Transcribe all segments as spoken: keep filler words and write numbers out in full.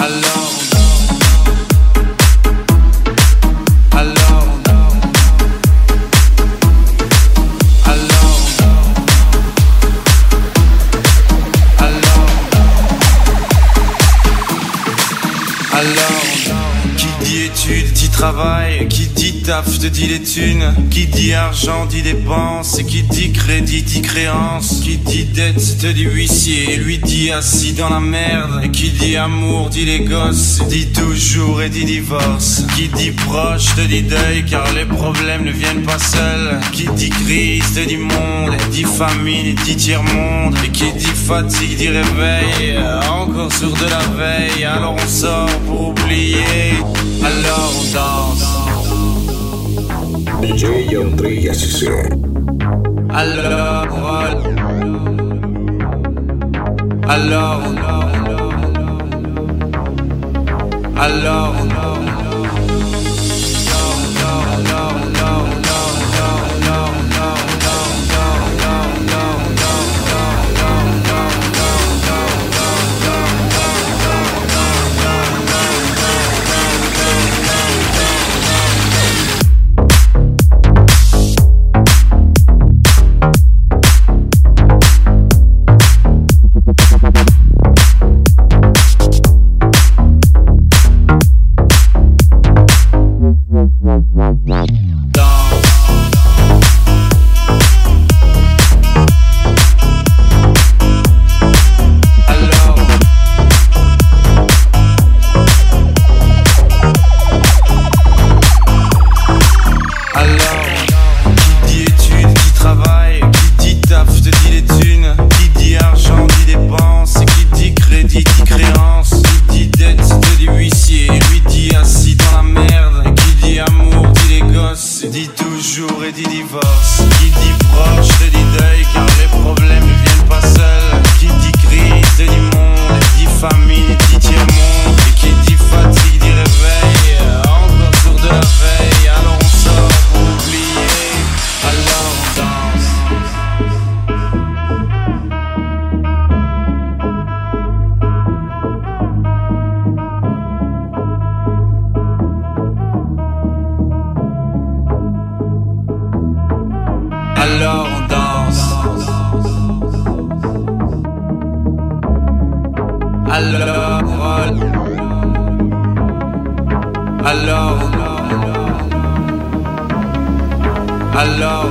Alors Alors Alors Alors Alors qui dit études dit travail, qui dit taf te dit les thunes, qui dit argent dit dépenses, et qui dit crédit dit créance, qui dit dette te dit huissier, lui dit assis dans la merde, et qui dit amour dit les gosses, dit toujours et dit divorce, qui dit proche te dit deuil car les problèmes ne viennent pas seuls, qui dit crise te dit monde, et dit famine et dit tiers-monde, et qui dit fatigue dit réveil, encore sur de la veille, alors on sort pour oublier, alors on danse. D J Andrei S C. Alors, alors, alors, dit toujours et dit divorce, qui dit proche te dit deuil car les problèmes ne viennent pas seuls, qui dit crise te dit monde, et dit famine et dit tiers-monde, et qui dit fatigue dit réveil, encore sur de la veille, alors on sort pour oublier, alors on danse. Alors on danse. Alors Alors Alors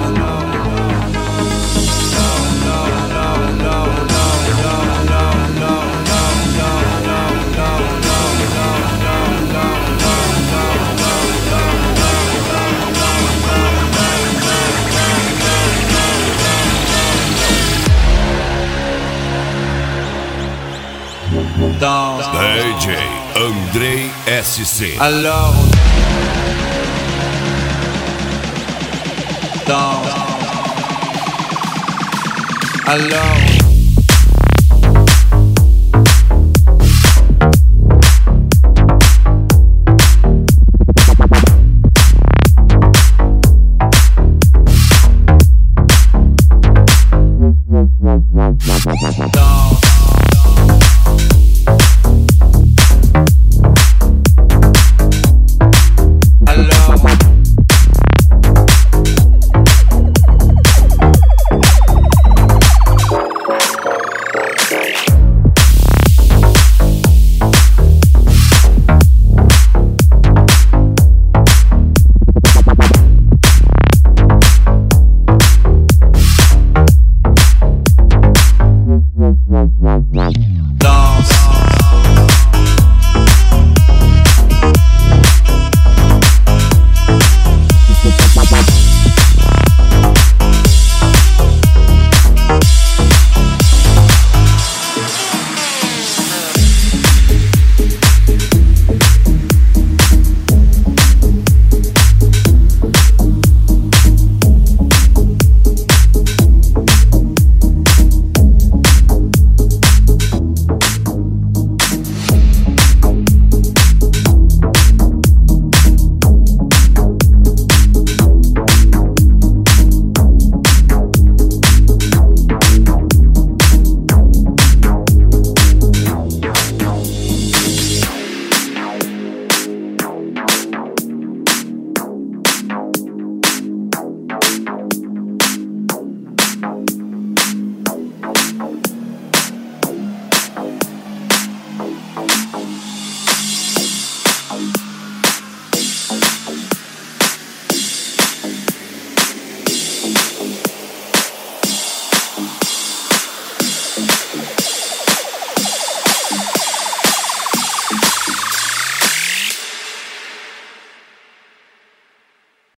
danse. D J Andrei S C. Alors danse. Alors Right.